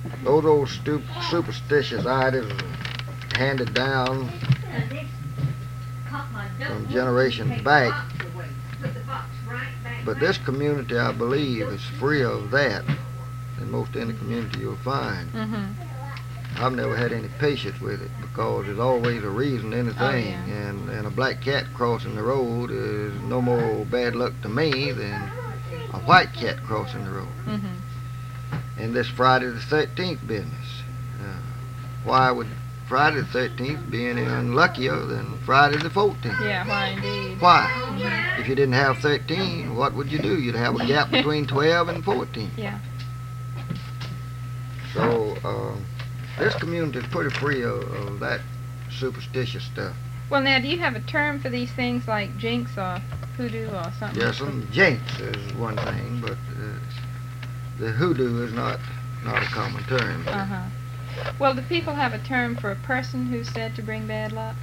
Those old superstitious items handed down from generations back. But this community, I believe, is free of that than most any community you'll find. I've never had any patience with it because there's always a reason to anything, and a black cat crossing the road is no more bad luck to me than a white cat crossing the road. And this Friday the 13th business. Why would Friday the 13th be any unluckier than Friday the 14th? Yeah, why indeed? Why? If you didn't have 13, what would you do? You'd have a gap between 12 and 14. Yeah. So, this community is pretty free of that superstitious stuff. Well, now, do you have a term for these things like jinx or hoodoo or something? Yes, jinx is one thing, but the hoodoo is not a common term. Well, do people have a term for a person who's said to bring bad luck?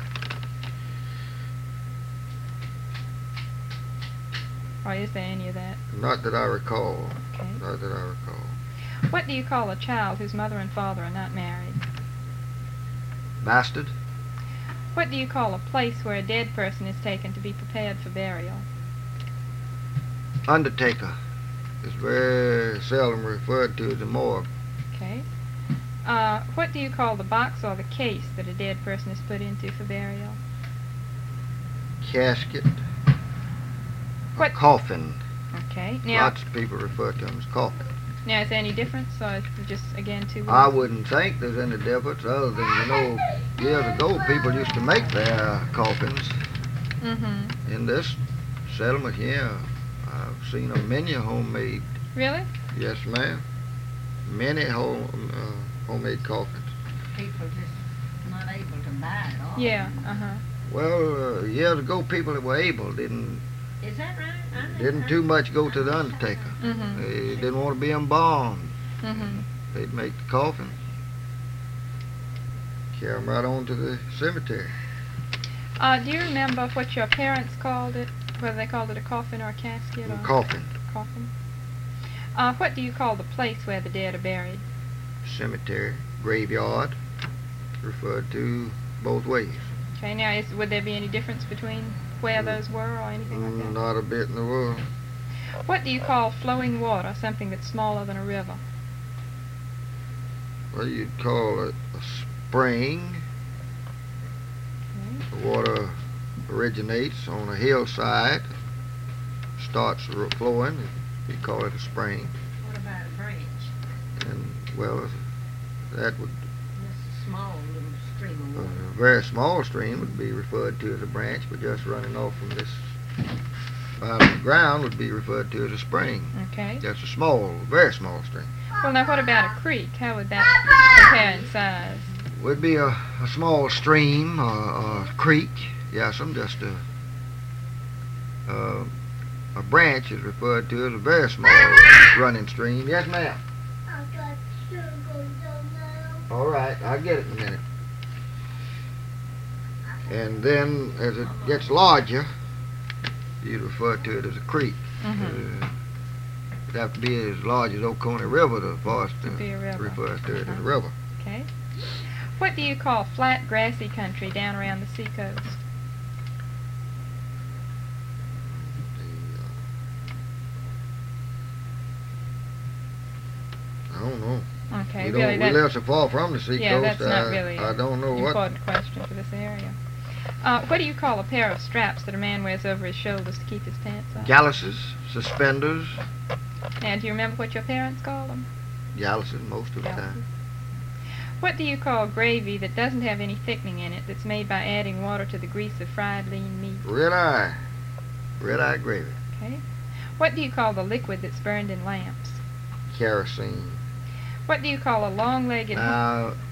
Or is there any of that? Not that I recall. Okay. Not that I recall. What do you call a child whose mother and father are not married? Bastard. What do you call a place where a dead person is taken to be prepared for burial? Undertaker. It's very seldom referred to as a morgue. Okay. What do you call the box or the case that a dead person is put into for burial? Casket. What? Coffin. Okay. Now, Lots of people refer to them as coffin. now, is there any difference, or is it just, again, two words? I wouldn't think there's any difference other than, years ago people used to make their coffins. In this settlement, I've seen many homemade. Really? Yes, ma'am. Many homemade coffins. People just not able to buy it all. Yeah, Well, years ago people that were able didn't Is that right? Didn't too much go to the undertaker. They didn't want to be embalmed. They'd make the coffin, carry them right on to the cemetery. Do you remember what your parents called it? Whether they called it a coffin or a casket? Or Coffin. Coffin. What do you call the place where the dead are buried? Cemetery, graveyard, referred to both ways. Okay, now would there be any difference between where those were or anything like that? Not a bit in the world. What do you call flowing water, something that's smaller than a river? Well, you'd call it a spring. Okay. The water originates on a hillside, starts flowing. You call it a spring. What about a branch? And, well, that would, Just a small little stream of water. a very small stream would be referred to as a branch, but just running off from this bottom of the ground would be referred to as a spring. Okay. That's a small, very small stream. Well, now what about a creek? How would that compare in size? Would be a small stream or a creek. Yes, just a branch is referred to as a very small running stream. Yes, ma'am. All right, I'll get it in a minute. And then, as it gets larger, you'd refer to it as a creek. It'd have to be as large as Oconee River for us to be a river. refer to it as a river. Okay. What do you call flat, grassy country down around the seacoast? I don't know. Okay, We really, we live so far from the seacoast. yeah, that's not really I don't know an what. important question for this area. What do you call a pair of straps that a man wears over his shoulders to keep his pants on? Galluses, suspenders. Now, do you remember what your parents called them? Galluses most of the Galluses. time. What do you call gravy that doesn't have any thickening in it, that's made by adding water to the grease of fried lean meat? Red eye gravy. Okay. What do you call the liquid that's burned in lamps? Kerosene. What do you call a long-legged... Now,